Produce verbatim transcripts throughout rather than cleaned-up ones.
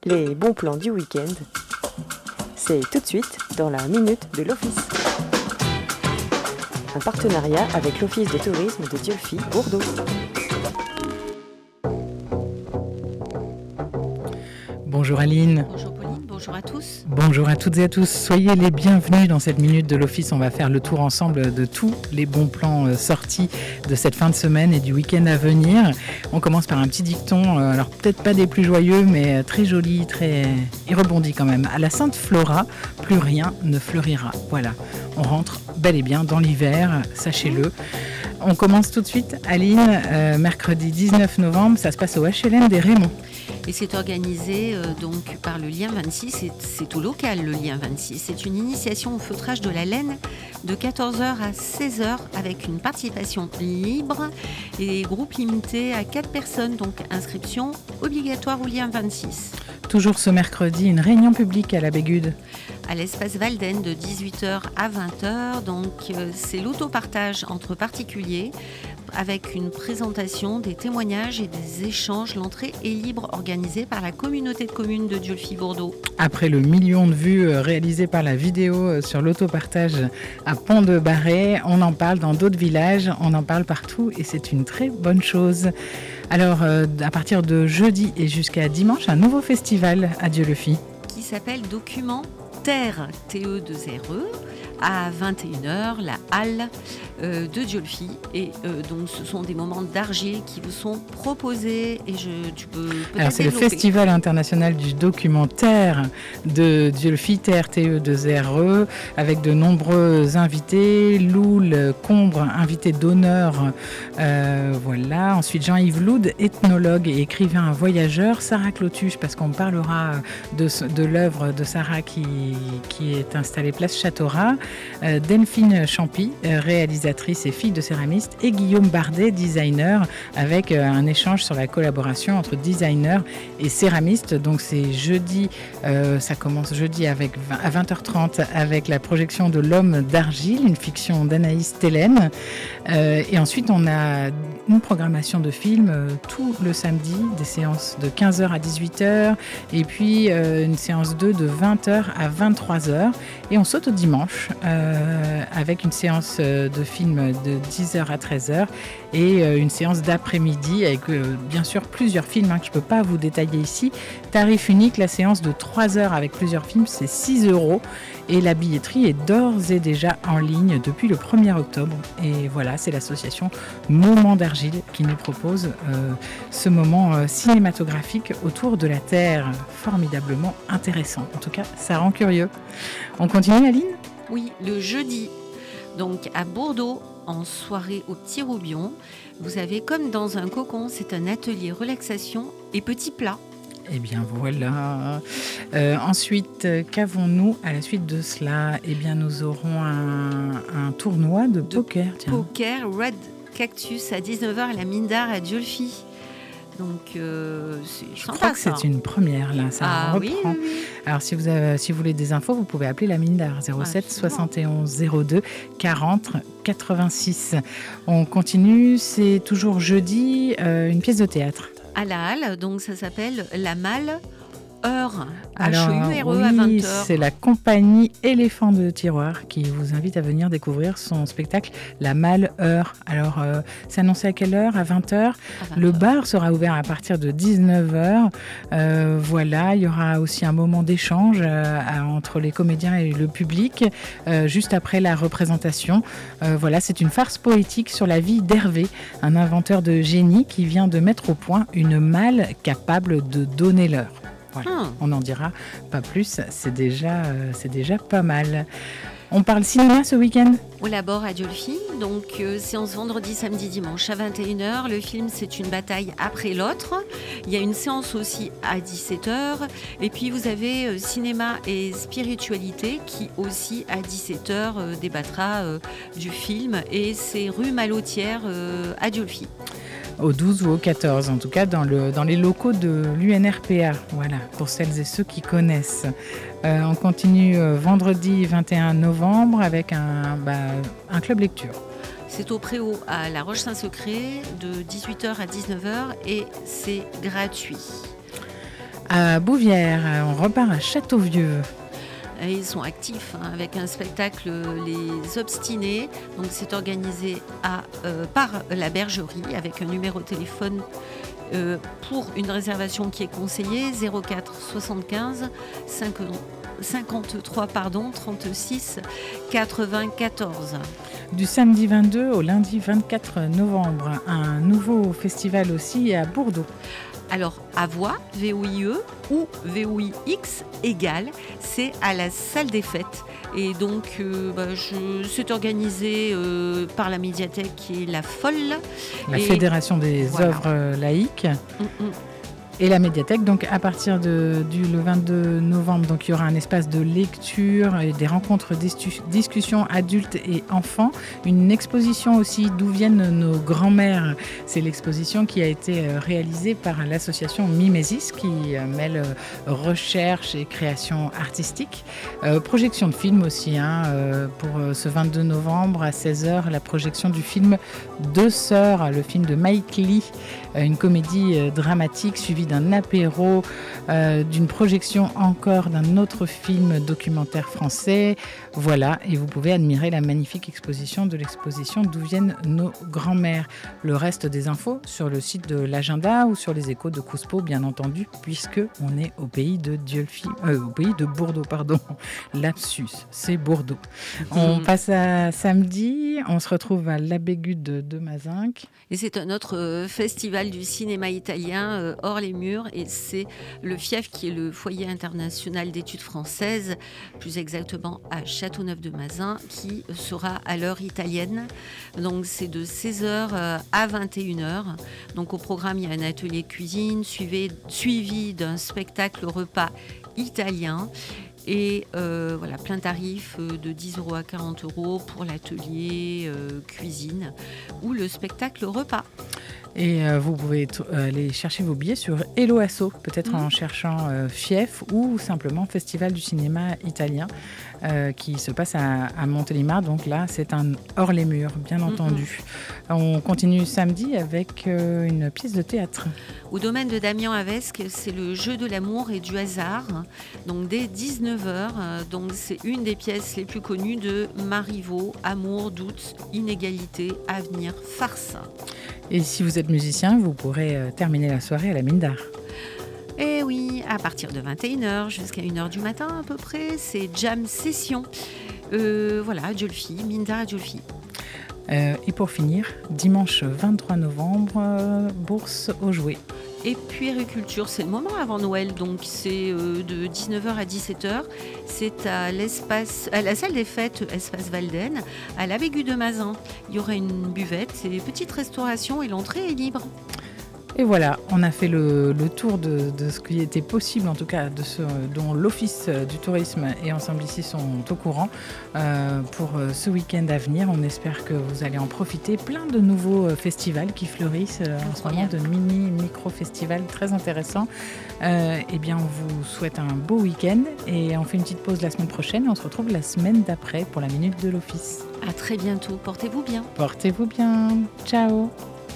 Les bons plans du week-end, c'est tout de suite dans la Minute de l'Office. Un partenariat avec l'Office de tourisme de Dieulefit, Bourdeaux. Bonjour Aline. Bonjour Pauline, bonjour à tous. Bonjour à toutes et à tous. Soyez les bienvenus dans cette minute de l'Office. On va faire le tour ensemble de tous les bons plans sortis de cette fin de semaine et du week-end à venir. On commence par un petit dicton, alors peut-être pas des plus joyeux, mais très joli, très... il rebondit quand même. À la Sainte Flora, plus rien ne fleurira. Voilà, on rentre bel et bien dans l'hiver, sachez-le. On commence tout de suite, Aline, euh, mercredi dix-neuf novembre, ça se passe au H L M des Rémonts. Et c'est organisé euh, donc par le Lien vingt-six, c'est, c'est au local le Lien vingt-six. C'est une initiation au feutrage de la laine de quatorze heures à seize heures avec une participation libre et groupe limité à quatre personnes, donc inscription obligatoire au Lien vingt-six. Toujours ce mercredi, une réunion publique à la Bégude. À l'espace Valden de dix-huit heures à vingt heures, donc euh, c'est l'autopartage entre particuliers avec une présentation, des témoignages et des échanges. L'entrée est libre, organisée par la communauté de communes de Dieulefit-Bourdeaux. Après le million de vues réalisées par la vidéo sur l'autopartage à Pont-de-Barret, on en parle dans d'autres villages, on en parle partout et c'est une très bonne chose. Alors, euh, à partir de jeudi et jusqu'à dimanche, un nouveau festival à Dieulefit. Qui s'appelle Document Terre, T E deux R E, à vingt et une heures, la halle euh, de Dieulefit. Et euh, donc, ce sont des moments d'argile qui vous sont proposés. Et je, tu peux peut-être Alors, c'est développer. Le Festival international du documentaire de Dieulefit, Terre, T E deux R E, avec de nombreux invités. Loul Combre, invité d'honneur. Euh, voilà. Ensuite, Jean-Yves Loud, ethnologue et écrivain voyageur. Sarah Clotuche, parce qu'on parlera de, de l'œuvre de Sarah qui, qui est installée place Châteaurat. Euh, Delphine Champy, euh, réalisatrice et fille de céramiste, et Guillaume Bardet, designer, avec euh, un échange sur la collaboration entre designer et céramiste. Donc c'est jeudi, euh, ça commence jeudi avec vingt, à vingt heures trente avec la projection de L'Homme d'Argile, une fiction d'Anaïs Télène. Euh, et ensuite on a une programmation de films euh, tout le samedi, des séances de quinze heures à dix-huit heures, et puis euh, une séance deux de vingt heures à vingt-trois heures. Et on saute au dimanche euh, avec une séance de film de dix heures à treize heures et euh, une séance d'après-midi avec euh, bien sûr plusieurs films hein, que je ne peux pas vous détailler ici. Tarif unique, la séance de trois heures avec plusieurs films, c'est six euros et la billetterie est d'ores et déjà en ligne depuis le premier octobre. Et voilà, c'est l'association Moment d'Argile qui nous propose euh, ce moment euh, cinématographique autour de la Terre, formidablement intéressant. En tout cas, ça rend curieux. On continue, Aline ? Oui, le jeudi, donc à Bourdeaux, en soirée au Petit Roubion, vous avez comme dans un cocon, c'est un atelier relaxation et petits plats. Eh bien voilà. Euh, ensuite, qu'avons-nous à la suite de cela ? Eh bien, nous aurons un, un tournoi de, de poker. Tiens. Poker Red Cactus à dix-neuf heures à la mine d'art à Dieulefit. Donc, euh, c'est je sympa, crois que ça. c'est une première là, ça ah, reprend. Oui, oui, oui. Alors si vous avez, si vous voulez des infos, vous pouvez appeler la mine d'art zéro sept soixante et onze zéro deux quarante quatre-vingt-six. On continue, c'est toujours jeudi, euh, une pièce de théâtre. À la halle, donc ça s'appelle La Malle Heure. Alors, H E U R E oui, à vingt heures. C'est la compagnie Éléphant de Tiroir qui vous invite à venir découvrir son spectacle La Malle Heure. Alors, euh, c'est annoncé à quelle heure ? À vingt heures. Le bar sera ouvert à partir de dix-neuf heures. Euh, voilà, il y aura aussi un moment d'échange euh, entre les comédiens et le public, euh, juste après la représentation. Euh, voilà, c'est une farce poétique sur la vie d'Hervé, un inventeur de génie qui vient de mettre au point une malle capable de donner l'heure. Voilà. Hum. On n'en dira pas plus, c'est déjà, euh, c'est déjà pas mal. On parle cinéma ce week-end ? Au Labor à Dieulefit, donc euh, séance vendredi, samedi, dimanche à vingt et une heures. Le film, c'est une bataille après l'autre. Il y a une séance aussi à dix-sept heures. Et puis vous avez euh, cinéma et spiritualité qui aussi à dix-sept heures euh, débattra euh, du film. Et c'est rue Malotière euh, à Dieulefit. Au douze ou au quatorze, en tout cas dans, le, dans les locaux de l'U N R P A, voilà, pour celles et ceux qui connaissent. Euh, on continue euh, vendredi vingt et un novembre avec un, bah, un club lecture. C'est au Préau à La Roche-Saint-Secret de dix-huit heures à dix-neuf heures et c'est gratuit. À Bouvières, on repart à Châteauvieux. Et ils sont actifs hein, avec un spectacle Les Obstinés. Donc c'est organisé à, euh, par la Bergerie avec un numéro de téléphone euh, pour une réservation qui est conseillée zéro quatre soixante-quinze cinquante-trois pardon, trente-six quatre-vingt-quatorze. Du samedi vingt-deux au lundi vingt-quatre novembre, un nouveau festival aussi à Bourdeaux. Alors, à voix, V O I E ou V O I X égale, c'est à la salle des fêtes. Et donc, euh, bah, je, c'est organisé euh, par la médiathèque qui est La Folle. La et, Fédération des voilà. œuvres laïques. Mm-mm. Et la médiathèque, donc à partir de, du le vingt-deux novembre, donc il y aura un espace de lecture et des rencontres, discu- discussions adultes et enfants. Une exposition aussi d'où viennent nos grands-mères. C'est l'exposition qui a été réalisée par l'association Mimesis qui mêle recherche et création artistique. Euh, projection de film aussi, hein, euh, pour ce vingt-deux novembre à seize heures, la projection du film Deux Sœurs, le film de Mike Lee, une comédie dramatique suivie d'un apéro, euh, d'une projection encore d'un autre film documentaire français. Voilà, et vous pouvez admirer la magnifique exposition de l'exposition D'où viennent nos grands-mères. Le reste des infos sur le site de l'agenda ou sur les échos de Couspo, bien entendu, puisque on est au pays de Dieulfi, euh, au pays de Bourdeaux, pardon. Lapsus, c'est Bourdeaux. On mmh. passe à samedi, on se retrouve à l'Abégude de Mazinc. Et c'est un autre euh, festival du cinéma italien euh, hors les murs, et c'est le F I E F qui est le foyer international d'études françaises, plus exactement à Châteauneuf-de-Mazin, qui sera à l'heure italienne. Donc c'est de seize heures à vingt et une heures. Donc au programme, il y a un atelier cuisine suivi, suivi d'un spectacle repas italien. Et euh, voilà, plein tarif euh, de dix euros à quarante euros pour l'atelier euh, cuisine ou le spectacle repas. Et euh, vous pouvez t- aller chercher vos billets sur Hello Asso, peut-être mmh. en cherchant euh, F I E F ou simplement Festival du cinéma italien euh, qui se passe à, à Montélimar. Donc là, c'est un hors les murs, bien entendu. Mmh. On continue samedi avec euh, une pièce de théâtre. Au domaine de Damien Avesque, c'est le jeu de l'amour et du hasard. Donc dès dix-neuf heures, donc c'est une des pièces les plus connues de Marivaux, Amour, doute, inégalité, avenir, farce. Et si vous êtes musicien, vous pourrez euh, terminer la soirée à la mine d'art. Eh oui, à partir de vingt et une heures jusqu'à une heure du matin à peu près, c'est Jam Session. Euh, voilà, Dieulfi, mine d'art à Dieulfi. Euh, et pour finir, dimanche vingt-trois novembre, euh, bourse aux jouets. Et puériculture, c'est le moment avant Noël, donc c'est euh, de dix-neuf heures à dix-sept heures. C'est à l'espace, à la salle des fêtes Espace Valden, à l'Abégude de Mazin. Il y aura une buvette et petite restauration et l'entrée est libre. Et voilà, on a fait le, le tour de, de ce qui était possible, en tout cas de ce dont l'Office du tourisme et Ensemble Ici sont au courant euh, pour ce week-end à venir. On espère que vous allez en profiter. Plein de nouveaux festivals qui fleurissent euh, en ce moment, de mini, micro-festivals très intéressants. Euh, eh bien, on vous souhaite un beau week-end et on fait une petite pause la semaine prochaine et on se retrouve la semaine d'après pour la Minute de l'Office. À très bientôt, portez-vous bien. Portez-vous bien, ciao.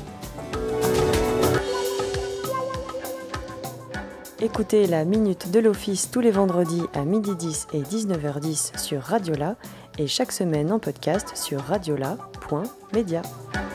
Écoutez la Minute de l'Office tous les vendredis à midi dix et dix-neuf heures dix sur Radiola et chaque semaine en podcast sur radiola point media.